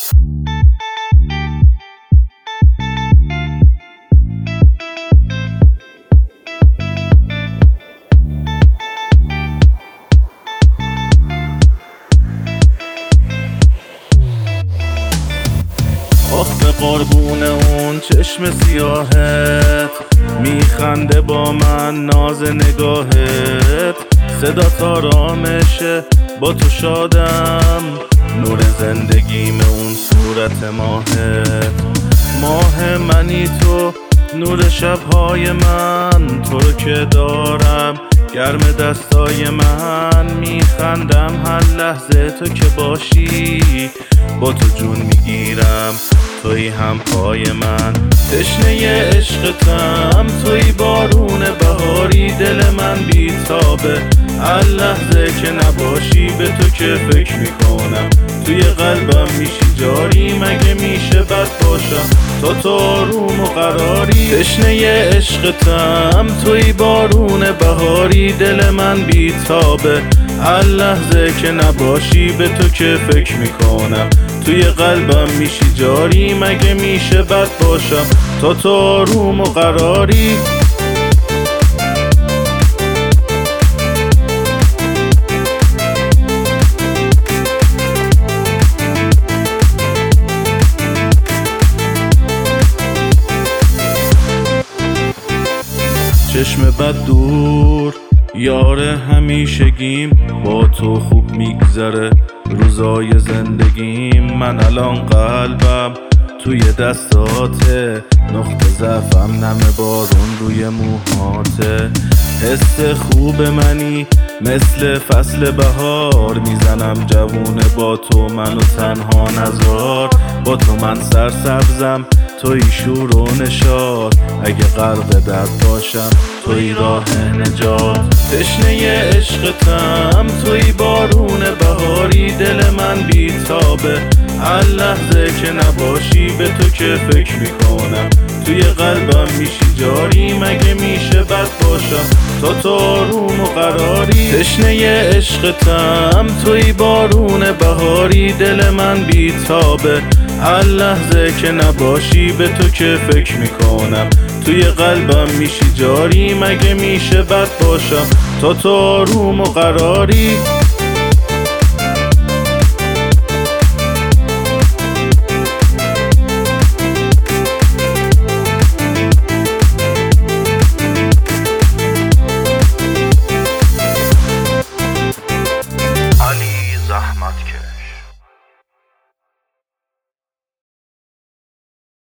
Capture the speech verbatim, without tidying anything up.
آخ به قربون اون چشم سیاهت، میخنده با من ناز نگاهت. صدات آرامشه با تو شادم، نور زندگیم اون صورت ماهت. ماه منی تو، نور شبهای من، تو رو که دارم گرم دستای من. میخندم هر لحظه تو که باشی، با تو جون میگیرم توی هم پای من. تشنه عشقتم توی بارون بهاری، دل من بیتابه هر لحظه که نباشی. به تو که فکر میکنم توی قلبم میشی جاری، مگه میشه بد باشم تو تو آروم و قراری. تشنه عشقتم توی بارون بهاری، دل من بیتابه هر لحظه که نباشی. به تو که فکر میکنم توی قلبم میشی جاری، مگه میشه بد باشم تو تو آروم و قراری. چشم بد دور یار همیشگیم، با تو خوب میگذره روزای زندگیم. من الان قلبم توی دستاته، نقطه ضعفم نمه بارون روی موهاته. حس خوب منی مثل فصل بهار، میزنم جوونه با تو منو تنها نذار. با تو من سرسبزم توی شور و نشاط، اگه غرق درد باشم توی راه نجات. تشنه عشقتم توی بارون بهاری، دل من بیتابه هر لحظه که نباشی. به تو که فکر میکنم توی قلبم میشی جاری، مگه میشه بد باشم تو تو آروم و قراری. تشنه عشقتم توی بارون بهاری، دل من بیتابه هر لحظه که نباشی. به تو که فکر میکنم توی قلبم میشی جاری، مگه میشه بد باشم تو تو آروم و قراری.